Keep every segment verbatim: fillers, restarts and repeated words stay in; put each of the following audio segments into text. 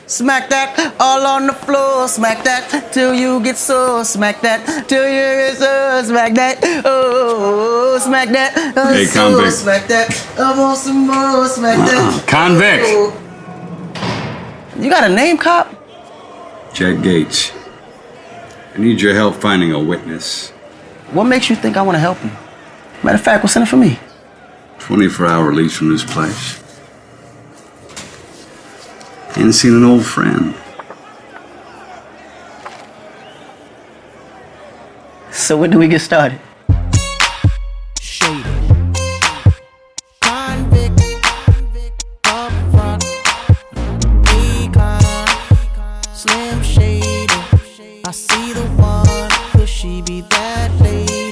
Smack that all on the floor. Smack that till you get sore. Smack that till you get sore. Smack that. Oh, smack that. Oh, hey, so, convict. Smack that. I want some more. Smack that. Convict. Oh. You got a name, cop? Jack Gates. I need your help finding a witness. What makes you think I want to help you? Matter of fact, what's in it for me? twenty-four hour release from this place. Ain't seen an old friend. So when do we get started? Shady. Convict. Up front. Econ. Slim Shady. I see the one. Could she be that lady?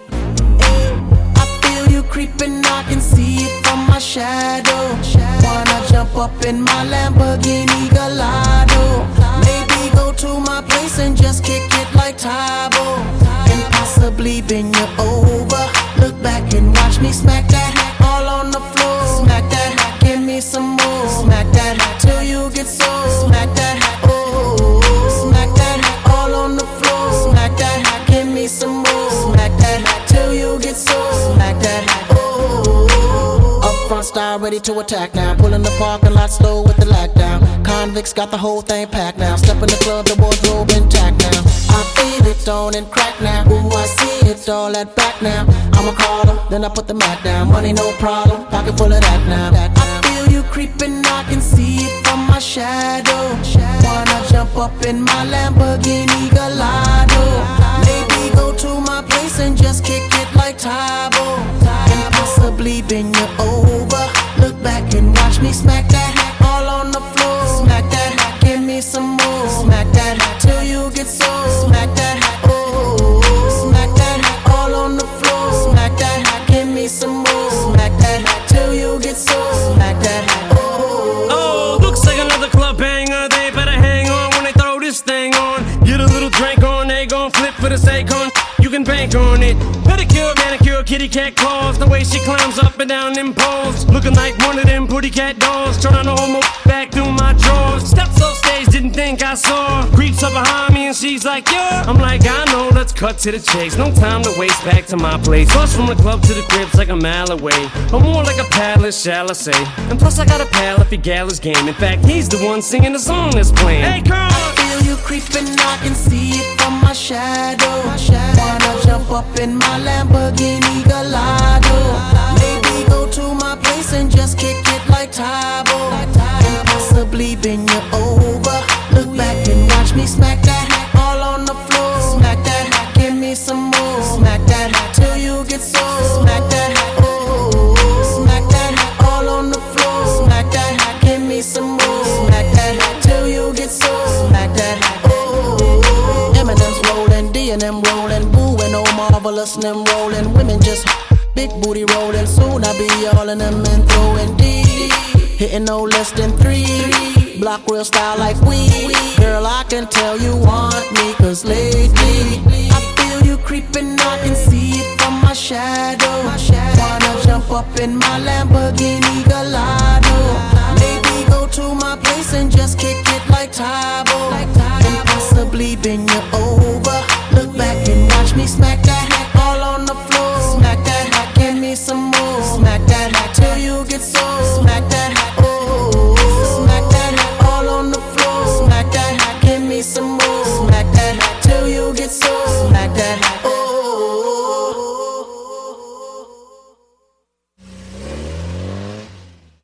Hey, I feel you creeping. I can see it from my shadow. Wanna jump up in my Lamborghini Gallardo. Maybe go to my place and just kick it like Tybo. And possibly bend you over. Look back and watch me smack that all on the floor. Smack that, give me some more. Smack that till you get sore. Smack that, oh. Smack that all on the floor. Smack that, give me some more. Smack that till you get sore. Smack that, oh. Up front style ready to attack now. Pulling the parking lot slow with the lockdown. Convicts got the whole thing packed now. Step in the club, the wardrobe intact now. I feel it on and crack now. Ooh, I see it all at back now. I'ma call her, then I put the mat down. Money no problem, pocket full of that now. I feel you creeping, I can see it from my shadow. Wanna jump up in my Lamborghini Gallardo. Maybe go to my place and just kick it like Tybo. And possibly bend you over. Look back and watch me smack that all on the floor. Smack that, give me some more. Smack that till you get sore. Smack that, oh. Smack that all on the floor. Smack that, give me some more. Smack that till you get sore. Smack that, oh. Oh, looks like another club banger. They better hang on when they throw this thing on. Get a little drink on, they gon' flip for the Akon. You can bank on it. Pedicure, manicure, kitty cat claws. The way she climbs up and down them poles. Looking like one of them pretty cat dolls. Trying to hold back through my drawers. Steps off stage, didn't think I saw. Creeps up behind me and she's like, yeah. I'm like, I know, let's cut to the chase. No time to waste, back to my place. Bus from the club to the crib's like a mile away. Or more like a palace, shall I say. And plus I got a pal if he gal is game. In fact, he's the one singing the song that's playing. Hey, girl! I feel you creeping, I can see it from my shadow. Wanna jump up in my Lamborghini Gallardo. Maybe go to my place and just kick it like Tybo. And possibly bend you over. Look back and watch me smack that all on the floor. Smack that, give me some more. Smack that till you get sore. Smack that, oh. Smack that all on the floor. Smack that, give me some more. Smack that till you get sore. Smack that, oh. Eminem's rolling, D and M rolling, Boo and oh marvelous and them rolling. Women just big booty rolling. Soon I be all in them and throwing D. Hitting no less than three. Block real style like we. Girl, I can tell you want me, cause lately I feel you creeping, I can see it from my shadow. Wanna jump up in my Lamborghini Gallardo. Maybe go to my place and just kick it like Tybo. And possibly bend you over. Look back and watch me smack that all on the floor. Smack that, give me some more. Smack that till you get sore. Smack that, oh. Smack that all on the floor. Smack that, give me some more. Smack that till you get sore. Smack that, oh.